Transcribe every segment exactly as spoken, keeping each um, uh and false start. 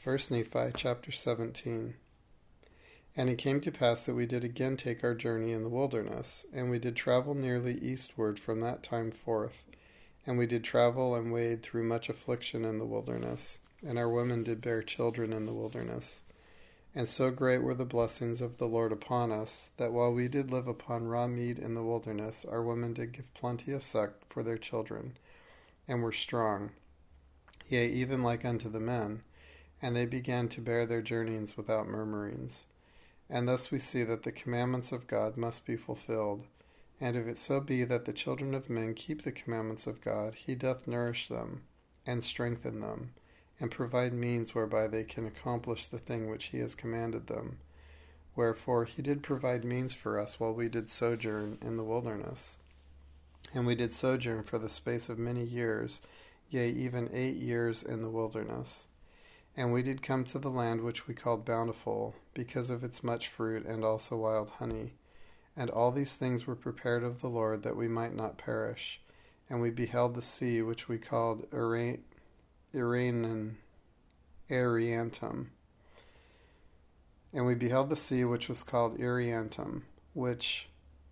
First Nephi chapter seventeen. And it came to pass that we did again take our journey in the wilderness, and we did travel nearly eastward from that time forth. And we did travel and wade through much affliction in the wilderness, and our women did bear children in the wilderness. And so great were the blessings of the Lord upon us, that while we did live upon raw meat in the wilderness, our women did give plenty of suck for their children, and were strong, yea, even like unto the men, and they began to bear their journeyings without murmurings. And thus we see that the commandments of God must be fulfilled. And if it so be that the children of men keep the commandments of God, he doth nourish them, and strengthen them, and provide means whereby they can accomplish the thing which he has commanded them. Wherefore he did provide means for us while we did sojourn in the wilderness. And we did sojourn for the space of many years, yea, even eight years in the wilderness. And we did come to the land which we called Bountiful, because of its much fruit, and also wild honey. And all these things were prepared of the Lord, that we might not perish. And we beheld the sea which we called Iranan, Ariantum. And we beheld the sea which was called Ariantum, which...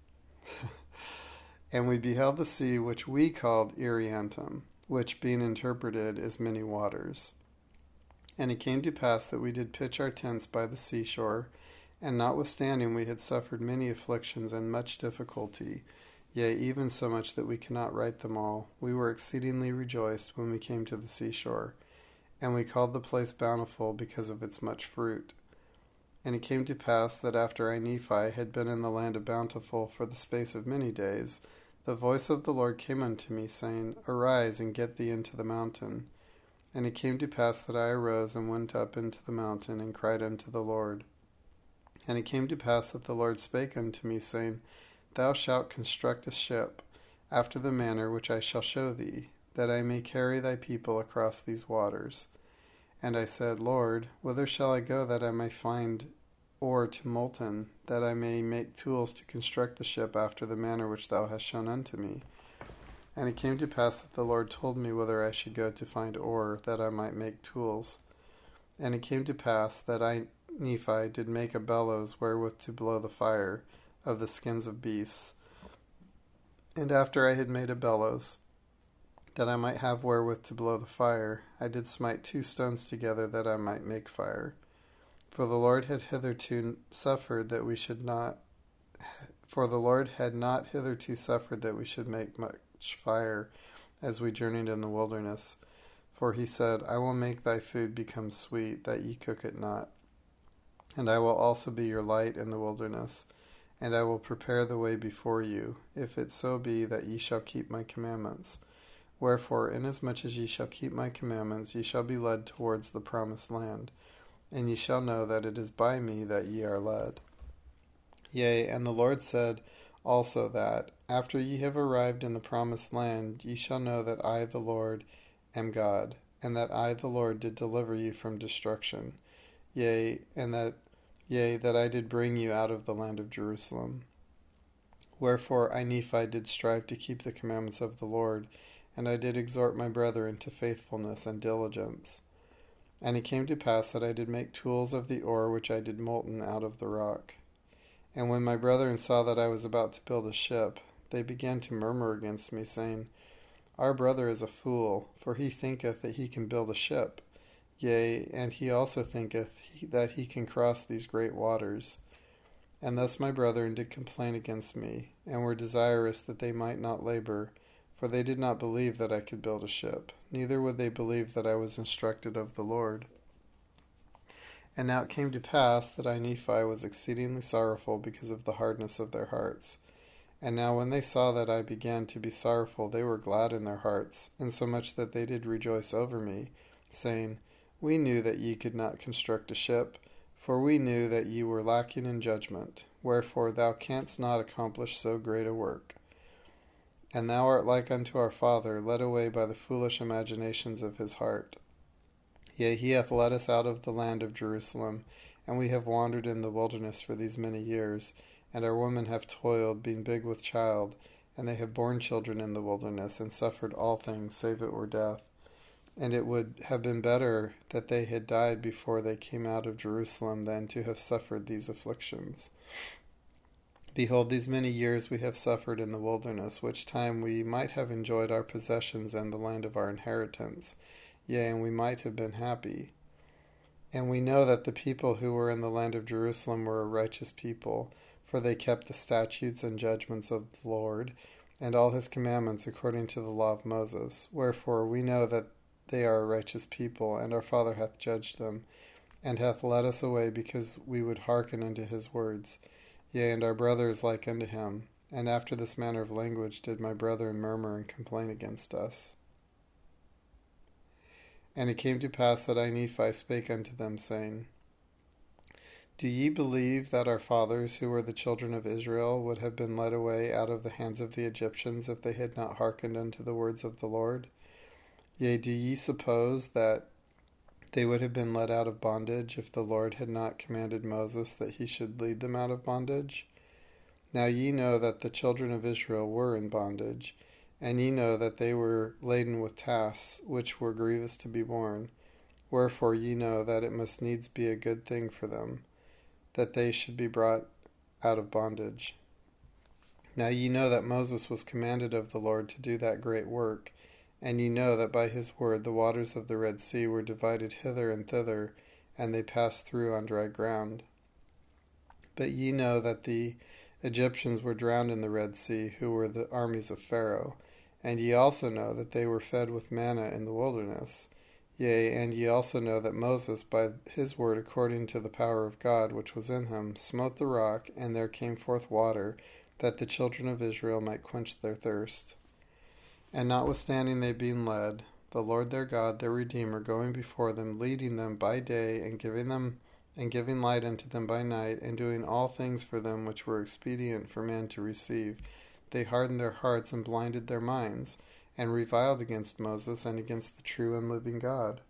and we beheld the sea which we called Ariantum, which being interpreted is many waters. And it came to pass that we did pitch our tents by the seashore, and notwithstanding we had suffered many afflictions and much difficulty, yea, even so much that we cannot write them all, we were exceedingly rejoiced when we came to the seashore. And we called the place Bountiful because of its much fruit. And it came to pass that after I, Nephi, had been in the land of Bountiful for the space of many days, the voice of the Lord came unto me, saying, Arise, and get thee into the mountain. And it came to pass that I arose and went up into the mountain, and cried unto the Lord. And it came to pass that the Lord spake unto me, saying, Thou shalt construct a ship, after the manner which I shall show thee, that I may carry thy people across these waters. And I said, Lord, whither shall I go that I may find ore to molten, that I may make tools to construct the ship after the manner which thou hast shown unto me? And it came to pass that the Lord told me whither I should go to find ore, that I might make tools. And it came to pass that I, Nephi, did make a bellows wherewith to blow the fire of the skins of beasts. And after I had made a bellows, that I might have wherewith to blow the fire, I did smite two stones together, that I might make fire. For the Lord had hitherto suffered that we should not, for the Lord had not hitherto suffered that we should make much fire, as we journeyed in the wilderness. For he said, I will make thy food become sweet, that ye cook it not. And I will also be your light in the wilderness, and I will prepare the way before you, if it so be that ye shall keep my commandments. Wherefore, inasmuch as ye shall keep my commandments, ye shall be led towards the promised land, and ye shall know that it is by me that ye are led. Yea, and the Lord said also that, after ye have arrived in the promised land, ye shall know that I, the Lord, am God, and that I, the Lord, did deliver you from destruction. Yea, and that, yea, that I did bring you out of the land of Jerusalem. Wherefore I, Nephi, did strive to keep the commandments of the Lord, and I did exhort my brethren to faithfulness and diligence. And it came to pass that I did make tools of the ore which I did molten out of the rock. And when my brethren saw that I was about to build a ship, they began to murmur against me, saying, Our brother is a fool, for he thinketh that he can build a ship. Yea, and he also thinketh he, that he can cross these great waters. And thus my brethren did complain against me, and were desirous that they might not labor, for they did not believe that I could build a ship, neither would they believe that I was instructed of the Lord. And now it came to pass that I, Nephi, was exceedingly sorrowful because of the hardness of their hearts. And now when they saw that I began to be sorrowful, they were glad in their hearts, insomuch that they did rejoice over me, saying, We knew that ye could not construct a ship, for we knew that ye were lacking in judgment, wherefore thou canst not accomplish so great a work. And thou art like unto our father, led away by the foolish imaginations of his heart. Yea, he hath led us out of the land of Jerusalem, and we have wandered in the wilderness for these many years, and our women have toiled, being big with child, and they have borne children in the wilderness, and suffered all things, save it were death. and it would have been better that they had died before they came out of Jerusalem than to have suffered these afflictions. Behold, these many years we have suffered in the wilderness, which time we might have enjoyed our possessions and the land of our inheritance, yea, and we might have been happy. And we know that the people who were in the land of Jerusalem were a righteous people, for they kept the statutes and judgments of the Lord, and all his commandments according to the law of Moses. Wherefore we know that they are a righteous people, and our Father hath judged them, and hath led us away because we would hearken unto his words. Yea, and our brother is like unto him, and after this manner of language did my brethren murmur and complain against us. And it came to pass that I, Nephi, spake unto them, saying, Do ye believe that our fathers, who were the children of Israel, would have been led away out of the hands of the Egyptians if they had not hearkened unto the words of the Lord? Yea, do ye suppose that they would have been led out of bondage if the Lord had not commanded Moses that he should lead them out of bondage? Now ye know that the children of Israel were in bondage, and ye know that they were laden with tasks which were grievous to be borne. Wherefore ye know that it must needs be a good thing for them, that they should be brought out of bondage. Now ye know that Moses was commanded of the Lord to do that great work, and ye know that by his word the waters of the Red Sea were divided hither and thither, and they passed through on dry ground. But ye know that the Egyptians were drowned in the Red Sea, who were the armies of Pharaoh. And ye also know that they were fed with manna in the wilderness. Yea, and ye also know that Moses, by his word according to the power of God which was in him, smote the rock, and there came forth water, that the children of Israel might quench their thirst. And notwithstanding they being led, the Lord their God, their Redeemer, going before them, leading them by day, and giving them and giving light unto them by night, and doing all things for them which were expedient for man to receive, they hardened their hearts and blinded their minds, and reviled against Moses and against the true and living God.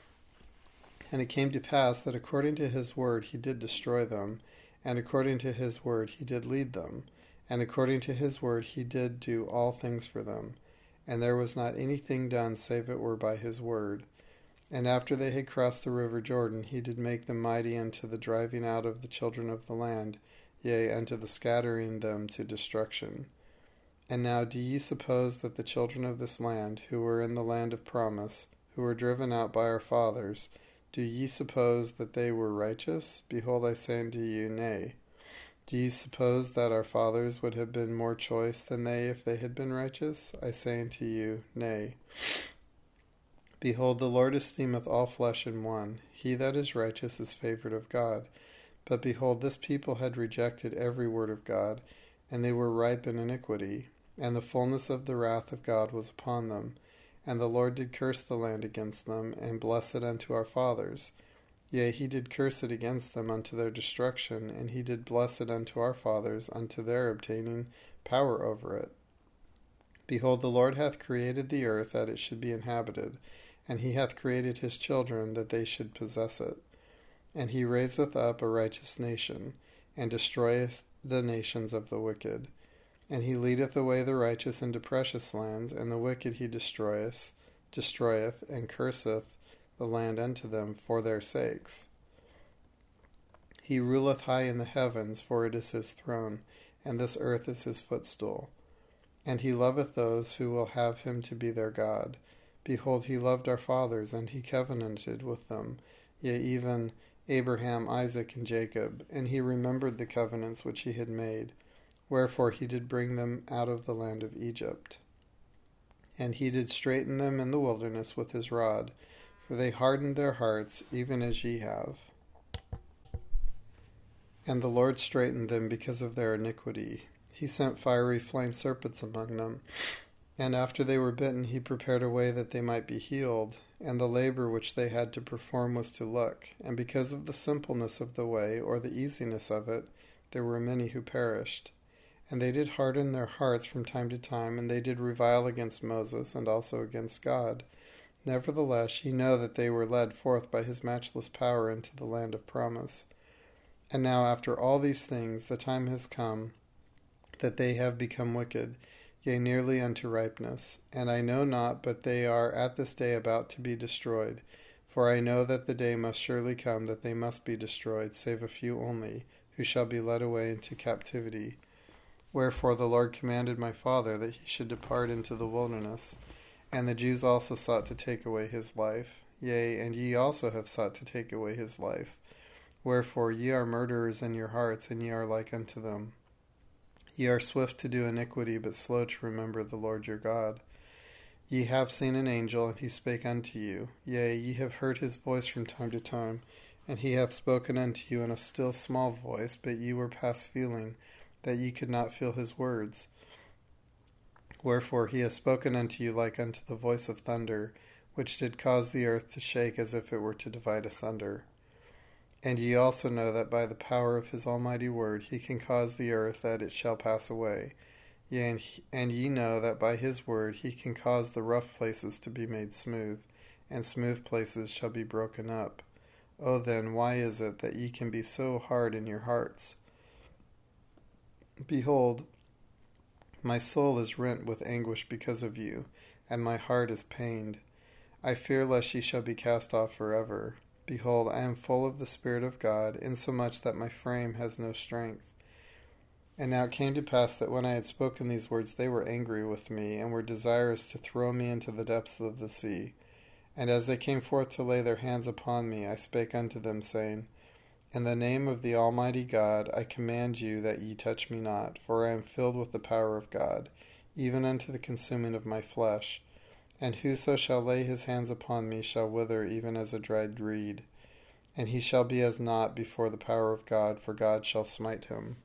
And it came to pass that according to his word he did destroy them, and according to his word he did lead them, and according to his word he did do all things for them. And there was not anything done save it were by his word. And after they had crossed the river Jordan, he did make them mighty unto the driving out of the children of the land, yea, unto the scattering them to destruction. And now do ye suppose that the children of this land, who were in the land of promise, who were driven out by our fathers, do ye suppose that they were righteous? Behold, I say unto you, nay. Do ye suppose that our fathers would have been more choice than they if they had been righteous? I say unto you, nay. Behold, the Lord esteemeth all flesh in one. He that is righteous is favoured of God. But behold, this people had rejected every word of God, and they were ripe in iniquity, and the fullness of the wrath of God was upon them. And the Lord did curse the land against them, and bless it unto our fathers. Yea, he did curse it against them unto their destruction, and he did bless it unto our fathers, unto their obtaining power over it. Behold, the Lord hath created the earth that it should be inhabited, and he hath created his children that they should possess it. And he raiseth up a righteous nation, and destroyeth the nations of the wicked. And he leadeth away the righteous into precious lands, and the wicked he destroyeth, destroyeth, and curseth the land unto them for their sakes. He ruleth high in the heavens, for it is his throne, and this earth is his footstool. And he loveth those who will have him to be their God. Behold, he loved our fathers, and he covenanted with them, yea, even Abraham, Isaac, and Jacob, and he remembered the covenants which he had made. Wherefore he did bring them out of the land of Egypt. And he did straiten them in the wilderness with his rod, for they hardened their hearts, even as ye have. And the Lord straitened them because of their iniquity. He sent fiery flying serpents among them, and after they were bitten he prepared a way that they might be healed, and the labor which they had to perform was to look. And because of the simpleness of the way, or the easiness of it, there were many who perished. And they did harden their hearts from time to time, and they did revile against Moses, and also against God. Nevertheless, ye know that they were led forth by his matchless power into the land of promise. And now after all these things, the time has come that they have become wicked. yea, nearly unto ripeness. And I know not, but they are at this day about to be destroyed. For I know that the day must surely come that they must be destroyed, save a few only, who shall be led away into captivity. Wherefore the Lord commanded my father that he should depart into the wilderness. And the Jews also sought to take away his life. Yea, and ye also have sought to take away his life. Wherefore ye are murderers in your hearts, and ye are like unto them. Ye are swift to do iniquity, but slow to remember the Lord your God. Ye have seen an angel, and he spake unto you. Yea, ye have heard his voice from time to time, and he hath spoken unto you in a still small voice, but ye were past feeling, that ye could not feel his words. Wherefore he hath spoken unto you like unto the voice of thunder, which did cause the earth to shake as if it were to divide asunder. And ye also know that by the power of his almighty word he can cause the earth that it shall pass away. Yea, and, he, and ye know that by his word he can cause the rough places to be made smooth, and smooth places shall be broken up. O then, why is it that ye can be so hard in your hearts? Behold, my soul is rent with anguish because of you, and my heart is pained. I fear lest ye shall be cast off forever. Behold, I am full of the Spirit of God, insomuch that my frame has no strength. And now it came to pass that when I had spoken these words, they were angry with me, and were desirous to throw me into the depths of the sea. And as they came forth to lay their hands upon me, I spake unto them, saying, In the name of the Almighty God, I command you that ye touch me not, for I am filled with the power of God, even unto the consuming of my flesh. And whoso shall lay his hands upon me shall wither even as a dried reed. And he shall be as naught before the power of God, for God shall smite him.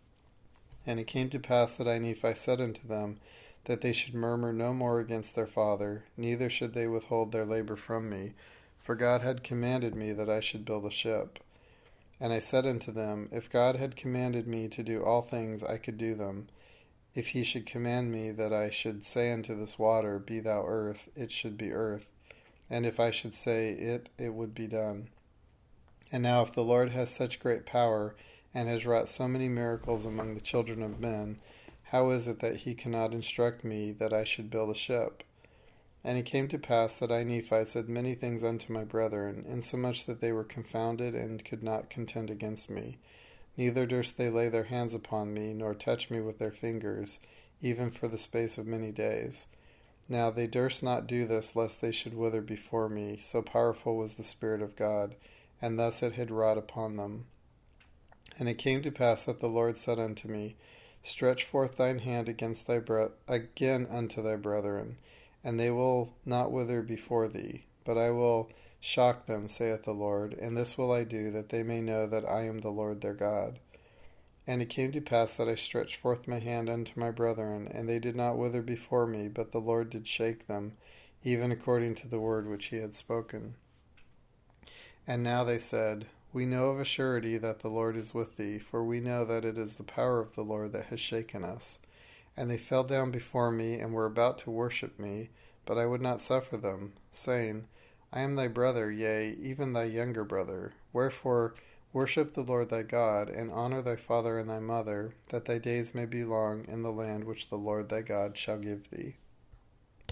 And it came to pass that I, Nephi, said unto them, that they should murmur no more against their father, neither should they withhold their labor from me, for God had commanded me that I should build a ship. And I said unto them, If God had commanded me to do all things, I could do them. If he should command me that I should say unto this water, Be thou earth, it should be earth. And if I should say it, it would be done. And now if the Lord has such great power, and has wrought so many miracles among the children of men, how is it that he cannot instruct me that I should build a ship? And it came to pass that I, Nephi, said many things unto my brethren, insomuch that they were confounded, and could not contend against me. Neither durst they lay their hands upon me, nor touch me with their fingers, even for the space of many days. Now they durst not do this, lest they should wither before me, so powerful was the Spirit of God, and thus it had wrought upon them. And it came to pass that the Lord said unto me, Stretch forth thine hand against thy bre- again unto thy brethren, and they will not wither before thee, but I will shock them, saith the Lord, and this will I do, that they may know that I am the Lord their God. And it came to pass that I stretched forth my hand unto my brethren, and they did not wither before me, but the Lord did shake them, even according to the word which he had spoken. And now they said, We know of a surety that the Lord is with thee, for we know that it is the power of the Lord that has shaken us. And they fell down before me, and were about to worship me, but I would not suffer them, saying, I am thy brother, yea, even thy younger brother. Wherefore worship the Lord thy God, and honor thy father and thy mother, that thy days may be long in the land which the Lord thy God shall give thee.